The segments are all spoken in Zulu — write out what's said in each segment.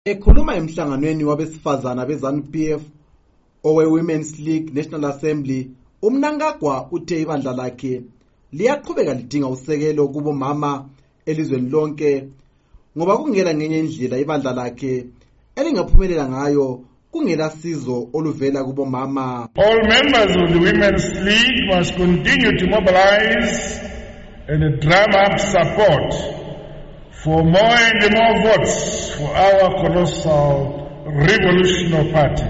Ekhuluma emhlanganweni wabesifazana beZANU-PF owe-Women's League National Assembly, uMnangagwa uthe ibandla lakhe liyaqhubeka lidinga usekelo kubo mama elizweni lonke ngoba kungela ngenye indlela ibandla lakhe elingaphumelela ngayo kungela sizo oluvela kubo mama. All members of the Women's League must continue to mobilize and drum up support for more and more votes for our colossal revolutionary party.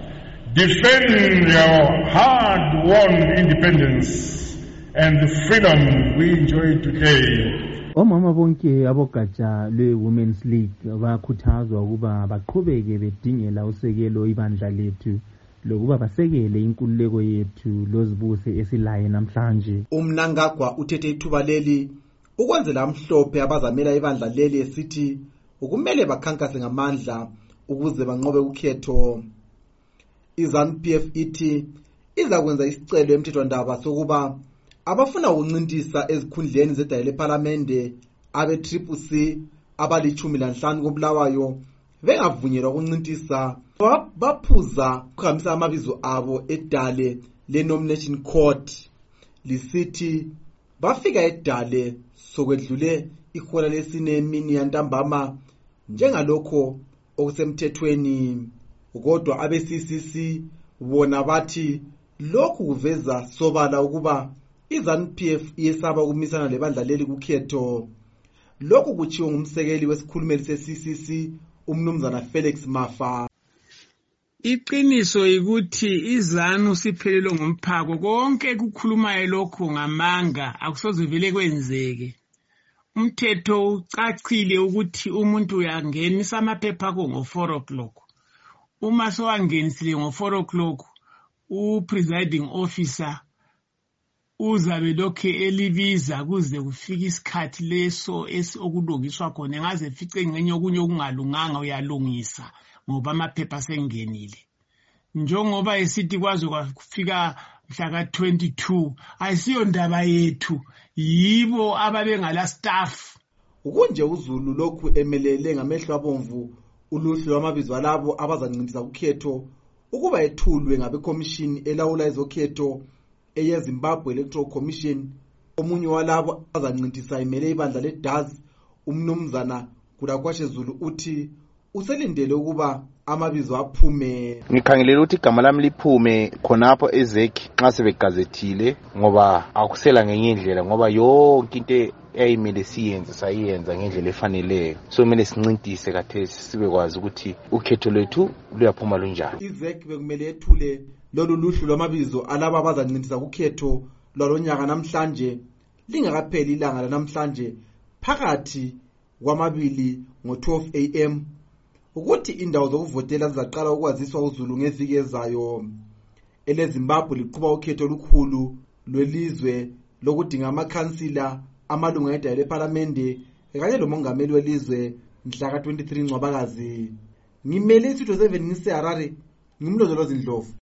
Defend our hard-won independence and the freedom we enjoy today. Omama bonke abogatsha lwe-Women's League bakhuthazwa ukuba baqhubeke bedingela usekelo ibandla lethu lokuba basekele inkululeko yethu lozibuse esilaye namhlanje. uMnangagwa uthethe ithuba leli ukwenzela amhlophe abazamela ibandla leli esithi ukumele bakhankase ngamandla ukuze banqobe ukhetho. iZANU-PF ithi izakwenza isicelo emthethwandaba sokuba abafuna ukuncintisa ezikhundleni zedale lePhalamende abe-CCC abali-15 koBulawayo bengavunyelwa ukuncintisa baphuza ukuhambisa amabizo abo edale le-Nomination Court lisithi bafika edale sokwedlule ihola lesine emini yantambama njengalokho okusemthethweni. Kodwa abe-CCC bona bathi lokhu kuveza sobala ukuba iZANU-PF iyesaba ukumisana lebandla leli kukhetho. Lokhu kutshiwo ngumsekeli wesikhulumeli se-CCC umnumzana Felix Mafa. Iqiniso ukuthi iZANU siphelelwe ngumphako konke kukhulumayo lokho ngamanga akusoze vele kwenzeke. Umthetho ucacile ukuthi umuntu uyangenisa amaphepha akho ngo-4 o'clock. Uma sowangenisile ngo-4 o'clock u-presiding officer uzabe lokhe elibiza kuze kufika isikhathi leso okulungiswa khona ngaze fice ngenye okunye okungalunganga uyalungisa ngoba amaphepha asengenile. Njengoba esithi kwaze kwafika mhla ka-22 ayisiyo ndaba yethu, yibo ababengala staff. Ukunje uZulu lokhu emelele ngamehlo abomvu uluhlu lwamabizo alabo abazancintisa ukhetho ukuba ethulwe ngabekhomishini elawula ezokhetho eyeZimbabwe Electoral Commission. Omunye walabo abazancintisa imele ibandla leDAS umnumzana Kulakwashe Zulu uthi uselindele ukuba amabizo aphume. Ngikhangelela ukuthi igama lami liphume khonapho ezeki nxa sebegazethile ngoba akusela ngenye indlela ngoba yonke into eyayimele siyenze sayenza ngendlela efaneleyo. So kumele sincintise kathesi sibe kwazi ukuthi ukhetho lwethu luyaphuma lunjani. Izeki bekumele ethule lolu luhlu lwamabizo alabo abazancintisa ukhetho lwalonyaka namhlanje lingakapheli ilanga lanamhlanje phakathi kwamabili ngo-12 am ukuthi indawo zokuvotela zizaqala ukwaziswa uZulu ngeviki ezayo. EleZimbabwe liqhuba ukhetho olukhulu lwelizwe lokudinga amakhansila amalunga edale lePhalamende kanye lomongameli welizwe mhla ka-23 Ncwabakazi. Ngimele isitho 7 ngise Harare, ngimlondolozi Ndlovu.